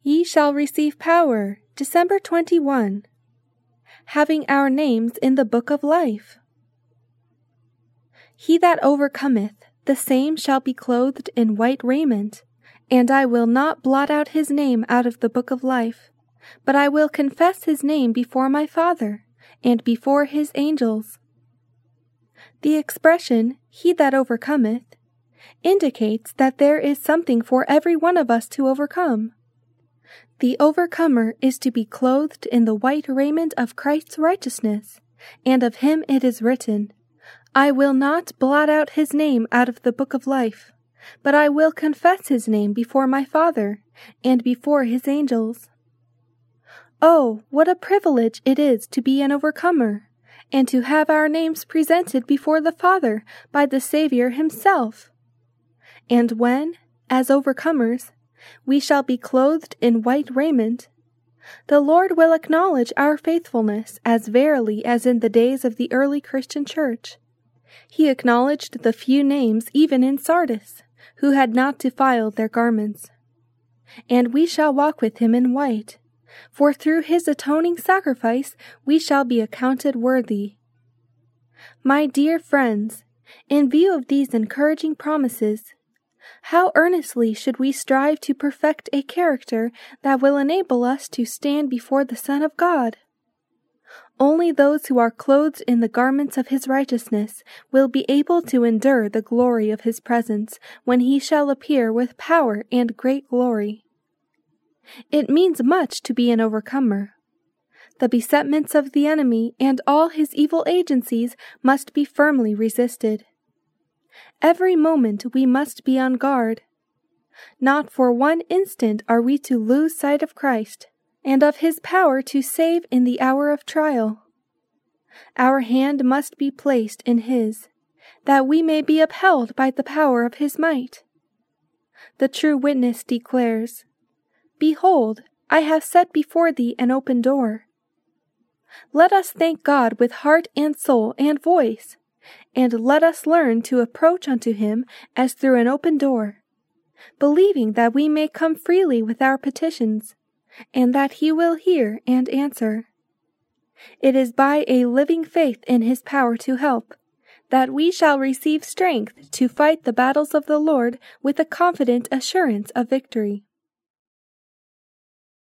Ye shall receive power, December 21. Having our names in the book of life. He that overcometh, the same shall be clothed in white raiment, and I will not blot out his name out of the book of life, but I will confess his name before my Father, and before his angels. The expression, he that overcometh, indicates that there is something for every one of us to overcome. The overcomer is to be clothed in the white raiment of Christ's righteousness, and of him it is written, I will not blot out his name out of the book of life, but I will confess his name before my Father, and before his angels. Oh, what a privilege it is to be an overcomer, and to have our names presented before the Father by the Savior himself. And when, as overcomers, we shall be clothed in white raiment, the Lord will acknowledge our faithfulness as verily as in the days of the early Christian church. He acknowledged the few names even in Sardis, who had not defiled their garments. And we shall walk with him in white, for through his atoning sacrifice we shall be accounted worthy. My dear friends, in view of these encouraging promises, how earnestly should we strive to perfect a character that will enable us to stand before the Son of God? Only those who are clothed in the garments of his righteousness will be able to endure the glory of his presence when he shall appear with power and great glory. It means much to be an overcomer. The besetments of the enemy and all his evil agencies must be firmly resisted. Every moment we must be on guard. Not for one instant are we to lose sight of Christ, and of his power to save in the hour of trial. Our hand must be placed in his, that we may be upheld by the power of his might. The true witness declares, Behold, I have set before thee an open door. Let us thank God with heart and soul and voice, and let us learn to approach unto him as through an open door, believing that we may come freely with our petitions, and that he will hear and answer. It is by a living faith in his power to help that we shall receive strength to fight the battles of the Lord with a confident assurance of victory.